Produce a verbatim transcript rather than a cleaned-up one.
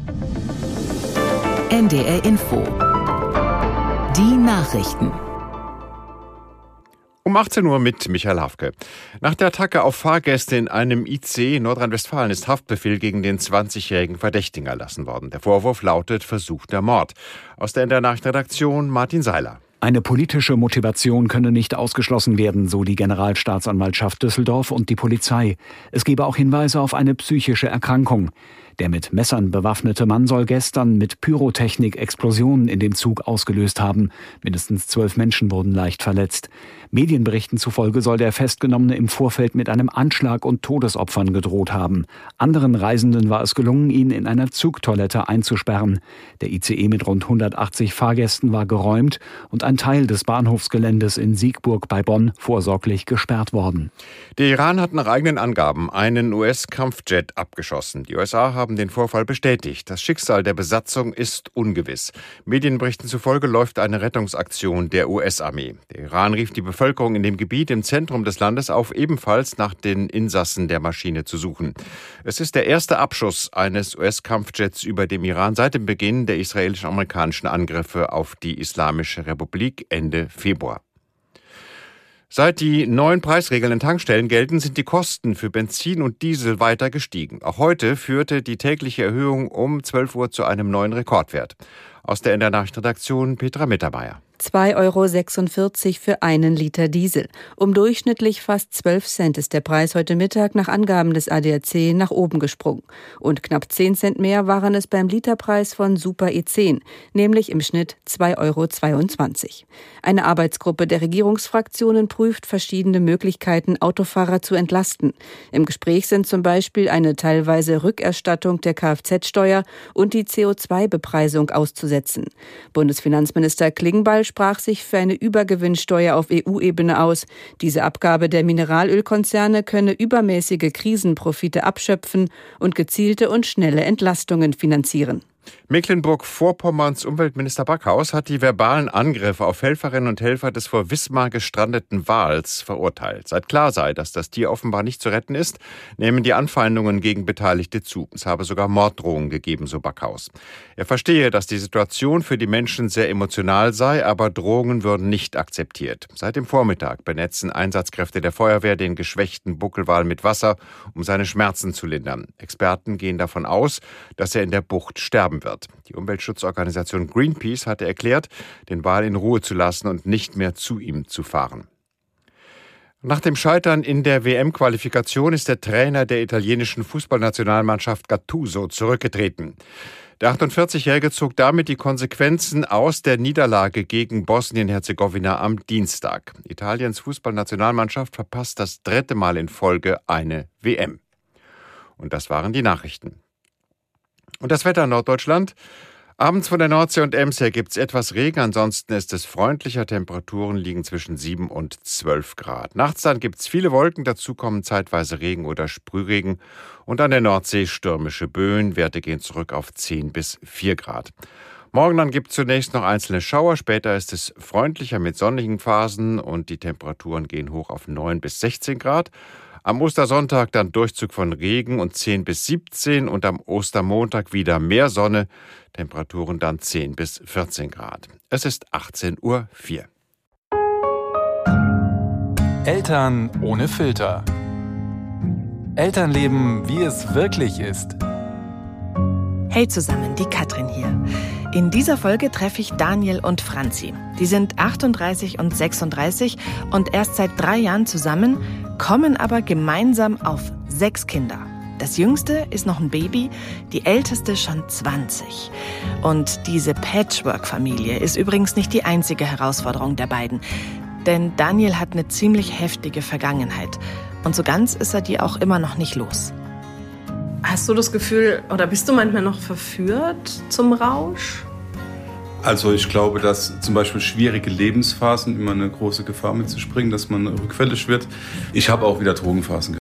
N D R Info. Die Nachrichten. Um achtzehn Uhr mit Michael Hafke. Nach der Attacke auf Fahrgäste in einem I C E in Nordrhein-Westfalen ist Haftbefehl gegen den zwanzigjährigen Verdächtigen erlassen worden. Der Vorwurf lautet versuchter Mord. Aus der N D R-Nachrichtenredaktion Martin Seiler. Eine politische Motivation könne nicht ausgeschlossen werden, so die Generalstaatsanwaltschaft Düsseldorf und die Polizei. Es gebe auch Hinweise auf eine psychische Erkrankung. Der mit Messern bewaffnete Mann soll gestern mit Pyrotechnik Explosionen in dem Zug ausgelöst haben. Mindestens zwölf Menschen wurden leicht verletzt. Medienberichten zufolge soll der Festgenommene im Vorfeld mit einem Anschlag und Todesopfern gedroht haben. Anderen Reisenden war es gelungen, ihn in einer Zugtoilette einzusperren. Der I C E mit rund hundertachtzig Fahrgästen war geräumt und ein Teil des Bahnhofsgeländes in Siegburg bei Bonn vorsorglich gesperrt worden. Der Iran hat nach eigenen Angaben einen U S-Kampfjet abgeschossen. Die U S A haben den Vorfall bestätigt. Das Schicksal der Besatzung ist ungewiss. Medienberichten zufolge läuft eine Rettungsaktion der U S-Armee. Der Iran rief die Bevölkerung in dem Gebiet im Zentrum des Landes auf, ebenfalls nach den Insassen der Maschine zu suchen. Es ist der erste Abschuss eines U S-Kampfjets über dem Iran seit dem Beginn der israelisch-amerikanischen Angriffe auf die Islamische Republik Ende Februar. Seit die neuen Preisregeln in Tankstellen gelten, sind die Kosten für Benzin und Diesel weiter gestiegen. Auch heute führte die tägliche Erhöhung um zwölf Uhr zu einem neuen Rekordwert. Aus der N D R-Nachrichtenredaktion Petra Mittermeier. zwei Euro sechsundvierzig für einen Liter Diesel. Um durchschnittlich fast zwölf Cent ist der Preis heute Mittag nach Angaben des A D A C nach oben gesprungen. Und knapp zehn Cent mehr waren es beim Literpreis von Super E zehn, nämlich im Schnitt zwei Euro zweiundzwanzig. Eine Arbeitsgruppe der Regierungsfraktionen prüft verschiedene Möglichkeiten, Autofahrer zu entlasten. Im Gespräch sind zum Beispiel eine teilweise Rückerstattung der Kfz-Steuer und die C O zwei Bepreisung auszusetzen. Bundesfinanzminister Klingbeil sprach sich für eine Übergewinnsteuer auf E U-Ebene aus. Diese Abgabe der Mineralölkonzerne könne übermäßige Krisenprofite abschöpfen und gezielte und schnelle Entlastungen finanzieren. Mecklenburg-Vorpommerns Umweltminister Backhaus hat die verbalen Angriffe auf Helferinnen und Helfer des vor Wismar gestrandeten Wals verurteilt. Seit klar sei, dass das Tier offenbar nicht zu retten ist, nehmen die Anfeindungen gegen Beteiligte zu. Es habe sogar Morddrohungen gegeben, so Backhaus. Er verstehe, dass die Situation für die Menschen sehr emotional sei, aber Drohungen würden nicht akzeptiert. Seit dem Vormittag benetzen Einsatzkräfte der Feuerwehr den geschwächten Buckelwal mit Wasser, um seine Schmerzen zu lindern. Experten gehen davon aus, dass er in der Bucht sterben wird. Die Umweltschutzorganisation Greenpeace hatte erklärt, den Wal in Ruhe zu lassen und nicht mehr zu ihm zu fahren. Nach dem Scheitern in der W M-Qualifikation ist der Trainer der italienischen Fußballnationalmannschaft Gattuso zurückgetreten. Der achtundvierzigjährige zog damit die Konsequenzen aus der Niederlage gegen Bosnien-Herzegowina am Dienstag. Italiens Fußballnationalmannschaft verpasst das dritte Mal in Folge eine W M. Und das waren die Nachrichten. Und das Wetter in Norddeutschland. Abends von der Nordsee und Ems her gibt es etwas Regen, ansonsten ist es freundlicher. Temperaturen liegen zwischen sieben und zwölf Grad. Nachts dann gibt es viele Wolken, dazu kommen zeitweise Regen oder Sprühregen. Und an der Nordsee stürmische Böen, Werte gehen zurück auf zehn bis vier Grad. Morgen dann gibt es zunächst noch einzelne Schauer, später ist es freundlicher mit sonnigen Phasen und die Temperaturen gehen hoch auf neun bis sechzehn Grad. Am Ostersonntag dann Durchzug von Regen und zehn bis siebzehn und am Ostermontag wieder mehr Sonne, Temperaturen dann zehn bis vierzehn Grad. Es ist achtzehn Uhr vier. Eltern ohne Filter. Elternleben, wie es wirklich ist. Hey zusammen, die Katrin hier. In dieser Folge treffe ich Daniel und Franzi. Die sind achtunddreißig und sechsunddreißig und erst seit drei Jahren zusammen, kommen aber gemeinsam auf sechs Kinder. Das jüngste ist noch ein Baby, die älteste schon zwanzig. Und diese Patchwork-Familie ist übrigens nicht die einzige Herausforderung der beiden. Denn Daniel hat eine ziemlich heftige Vergangenheit. Und so ganz ist er die auch immer noch nicht los. Hast du das Gefühl, oder bist du manchmal noch verführt zum Rausch? Also ich glaube, dass zum Beispiel schwierige Lebensphasen immer eine große Gefahr mit sich bringen, dass man rückfällig wird. Ich habe auch wieder Drogenphasen